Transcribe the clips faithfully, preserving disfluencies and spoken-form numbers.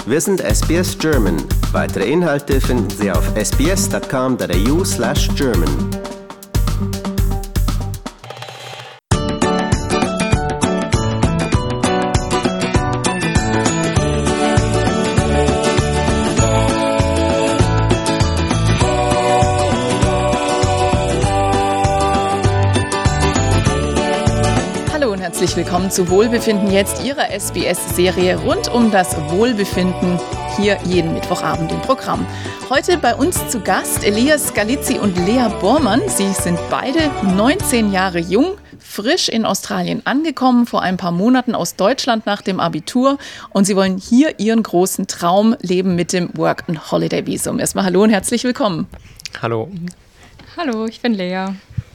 Wir sind S B S German. Weitere Inhalte finden Sie auf sbs.com.au slash German. Herzlich willkommen zu Wohlbefinden jetzt, Ihrer S B S-Serie rund um das Wohlbefinden, hier jeden Mittwochabend im Programm. Heute bei uns zu Gast Elias Galizzi und Lea Bormann. Sie sind beide neunzehn Jahre jung, frisch in Australien angekommen, vor ein paar Monaten aus Deutschland nach dem Abitur. Und sie wollen hier ihren großen Traum leben mit dem Work and Holiday Visum. Erstmal hallo und herzlich willkommen. Hallo. Hallo, ich bin Lea.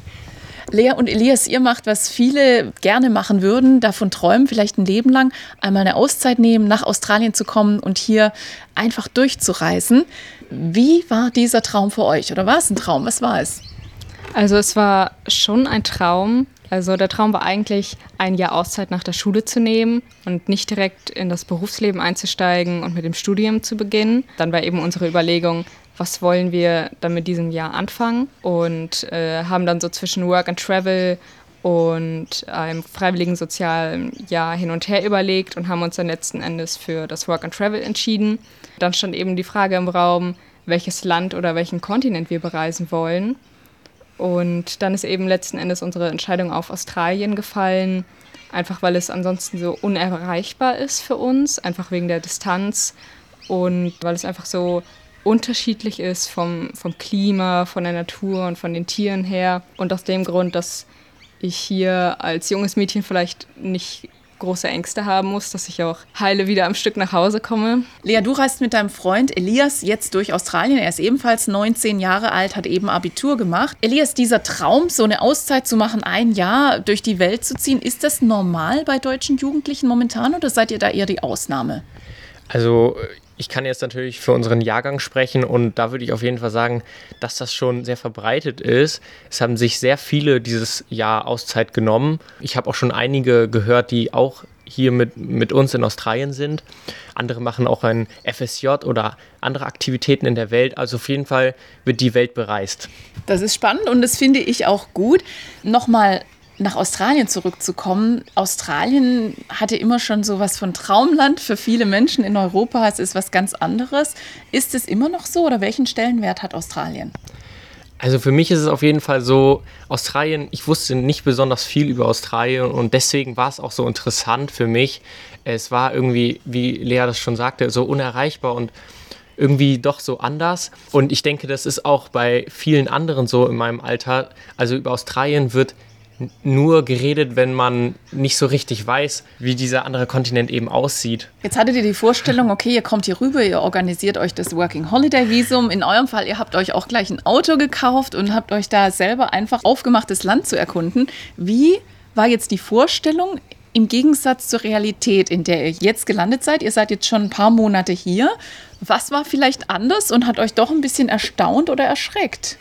Lea und Elias, ihr macht, was viele gerne machen würden, davon träumen, vielleicht ein Leben lang einmal eine Auszeit nehmen, nach Australien zu kommen und hier einfach durchzureisen. Wie war dieser Traum für euch? Oder war es ein Traum? Was war es? Also es war schon ein Traum. Also der Traum war eigentlich, ein Jahr Auszeit nach der Schule zu nehmen und nicht direkt in das Berufsleben einzusteigen und mit dem Studium zu beginnen. Dann war eben unsere Überlegung, was wollen wir dann mit diesem Jahr anfangen, und äh, haben dann so zwischen Work and Travel und einem freiwilligen sozialen Jahr hin und her überlegt und haben uns dann letzten Endes für das Work and Travel entschieden. Dann stand eben die Frage im Raum, welches Land oder welchen Kontinent wir bereisen wollen. Und dann ist eben letzten Endes unsere Entscheidung auf Australien gefallen, einfach weil es ansonsten so unerreichbar ist für uns, einfach wegen der Distanz und weil es einfach so unterschiedlich ist vom, vom Klima, von der Natur und von den Tieren her. Und aus dem Grund, dass ich hier als junges Mädchen vielleicht nicht große Ängste haben muss, dass ich auch heile wieder am Stück nach Hause komme. Lea, du reist mit deinem Freund Elias jetzt durch Australien. Er ist ebenfalls neunzehn Jahre alt, hat eben Abitur gemacht. Elias, dieser Traum, so eine Auszeit zu machen, ein Jahr durch die Welt zu ziehen, ist das normal bei deutschen Jugendlichen momentan oder seid ihr da eher die Ausnahme? Also ich kann jetzt natürlich für unseren Jahrgang sprechen und da würde ich auf jeden Fall sagen, dass das schon sehr verbreitet ist. Es haben sich sehr viele dieses Jahr Auszeit genommen. Ich habe auch schon einige gehört, die auch hier mit, mit uns in Australien sind. Andere machen auch ein F S J oder andere Aktivitäten in der Welt. Also auf jeden Fall wird die Welt bereist. Das ist spannend und das finde ich auch gut. Nochmal nach Australien zurückzukommen. Australien hatte immer schon so was von Traumland für viele Menschen in Europa. Es ist was ganz anderes. Ist es immer noch so oder welchen Stellenwert hat Australien? Also für mich ist es auf jeden Fall so, Australien, ich wusste nicht besonders viel über Australien und deswegen war es auch so interessant für mich. Es war irgendwie, wie Lea das schon sagte, so unerreichbar und irgendwie doch so anders. Und ich denke, das ist auch bei vielen anderen so in meinem Alter. Also über Australien wird nur geredet, wenn man nicht so richtig weiß, wie dieser andere Kontinent eben aussieht. Jetzt hattet ihr die Vorstellung, okay, ihr kommt hier rüber, ihr organisiert euch das Working Holiday Visum. In eurem Fall, ihr habt euch auch gleich ein Auto gekauft und habt euch da selber einfach aufgemacht, das Land zu erkunden. Wie war jetzt die Vorstellung im Gegensatz zur Realität, in der ihr jetzt gelandet seid? Ihr seid jetzt schon ein paar Monate hier. Was war vielleicht anders und hat euch doch ein bisschen erstaunt oder erschreckt?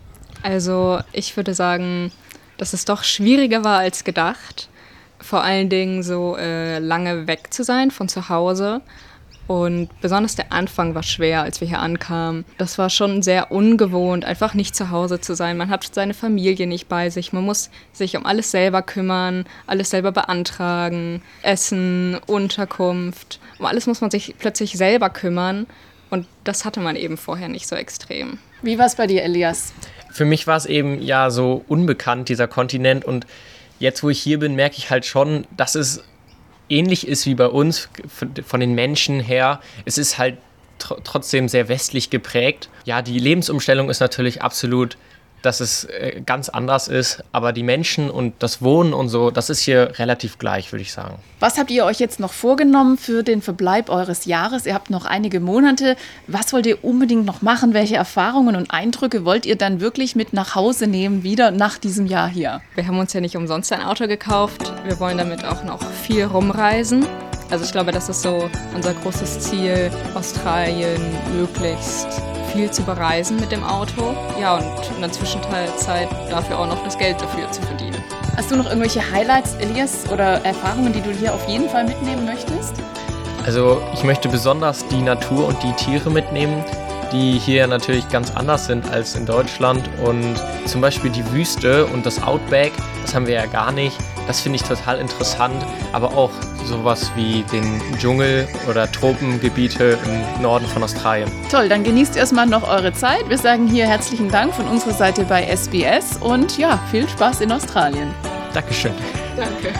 Also ich würde sagen, dass es doch schwieriger war als gedacht, vor allen Dingen so äh, lange weg zu sein von zu Hause. Und besonders der Anfang war schwer, als wir hier ankamen. Das war schon sehr ungewohnt, einfach nicht zu Hause zu sein. Man hat seine Familie nicht bei sich. Man muss sich um alles selber kümmern, alles selber beantragen, Essen, Unterkunft. Um alles muss man sich plötzlich selber kümmern. Und das hatte man eben vorher nicht so extrem. Wie war es bei dir, Elias? Für mich war es eben ja so unbekannt, dieser Kontinent. Und jetzt, wo ich hier bin, merke ich halt schon, dass es ähnlich ist wie bei uns, von den Menschen her. Es ist halt tr- trotzdem sehr westlich geprägt. Ja, die Lebensumstellung ist natürlich absolut, dass es äh, ganz anders ist. Aber die Menschen und das Wohnen und so, das ist hier relativ gleich, würde ich sagen. Was habt ihr euch jetzt noch vorgenommen für den Verbleib eures Jahres? Ihr habt noch einige Monate. Was wollt ihr unbedingt noch machen? Welche Erfahrungen und Eindrücke wollt ihr dann wirklich mit nach Hause nehmen, wieder nach diesem Jahr hier? Wir haben uns ja nicht umsonst ein Auto gekauft. Wir wollen damit auch noch viel rumreisen. Also ich glaube, das ist so unser großes Ziel, Australien möglichst viel zu bereisen mit dem Auto. Ja, und in der Zwischenzeit dafür auch noch das Geld dafür zu verdienen. Hast du noch irgendwelche Highlights, Elias, oder Erfahrungen, die du hier auf jeden Fall mitnehmen möchtest? Also ich möchte besonders die Natur und die Tiere mitnehmen, die hier natürlich ganz anders sind als in Deutschland. Und zum Beispiel die Wüste und das Outback, das haben wir ja gar nicht. Das finde ich total interessant, aber auch sowas wie den Dschungel oder Tropengebiete im Norden von Australien. Toll, dann genießt erstmal noch eure Zeit. Wir sagen hier herzlichen Dank von unserer Seite bei S B S und ja, viel Spaß in Australien. Dankeschön. Danke.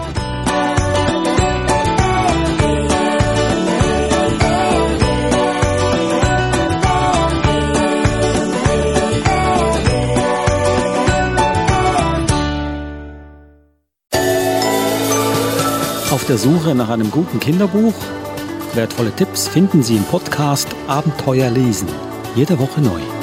Auf der Suche nach einem guten Kinderbuch? Wertvolle Tipps finden Sie im Podcast Abenteuer lesen. Jede Woche neu.